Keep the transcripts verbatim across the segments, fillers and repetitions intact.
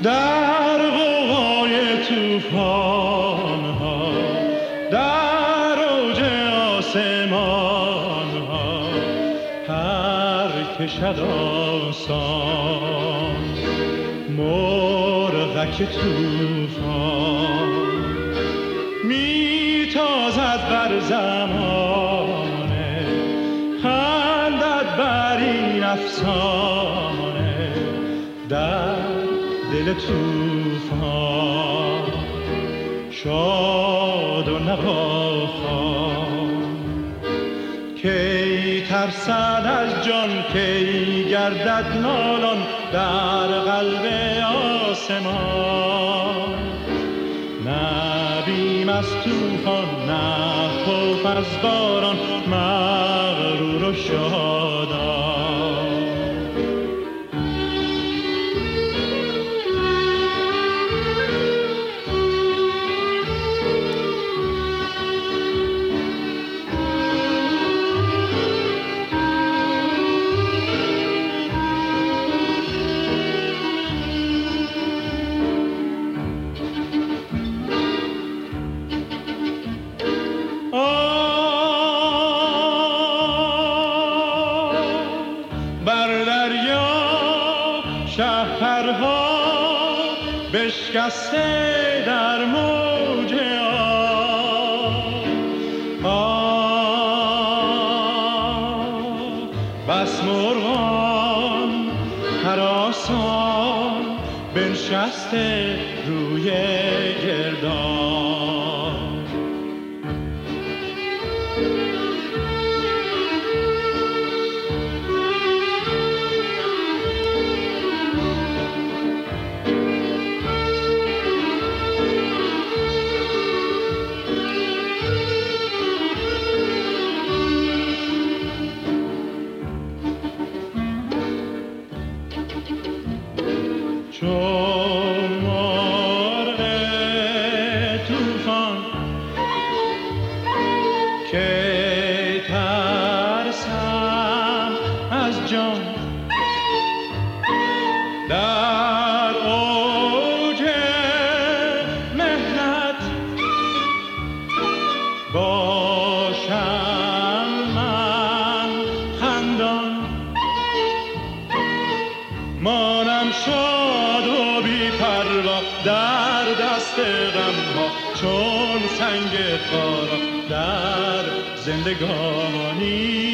در غوغای توفان ها، در اوج آسمان ها پر کشد آسان مرغک توفان، می تازد بر زمانه، خندد بر این افسانه در دل توفان، شاد و نواخوان. کی ترسد از جان، کی گردد نالان در قلب آسمان. نه بیم از توفان، نه خوف از باران، مغرور و شادان. شهرها بشکسته در موج آب، بس مرغان هراسان بنشسته روی گردان. چون مرغ توفان که ترسم از جان، در اوج مهنت باشم من خندان، مانم شاد و بی پروا در دست غم ها، چون سنگ خارا در زندگانی.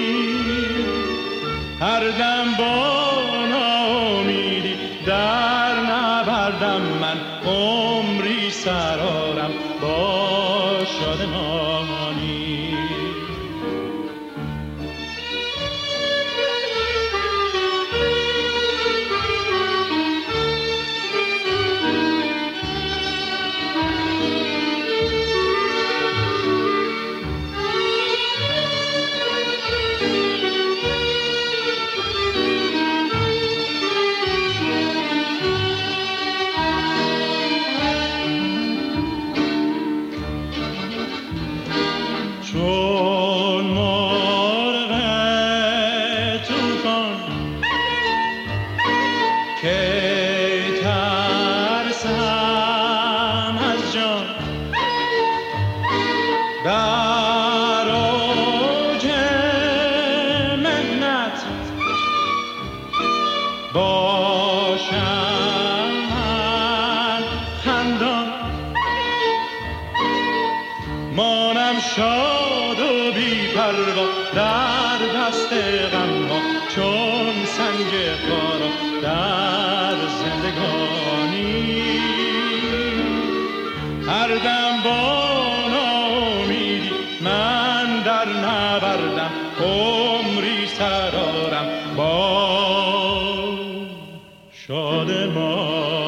هر دم با ناامیدی در نبردم من، عمری سرارم با شادمانی. چون مرغ توفان که ترسم از جان، در اوج مهنت باشم من خندان، مانم شاد و بی پروا در دست غم ها، چون سنگ خارا در زندگانی. هر دم با ناامیدی من در نبردم، عمری سرارم با شادمان.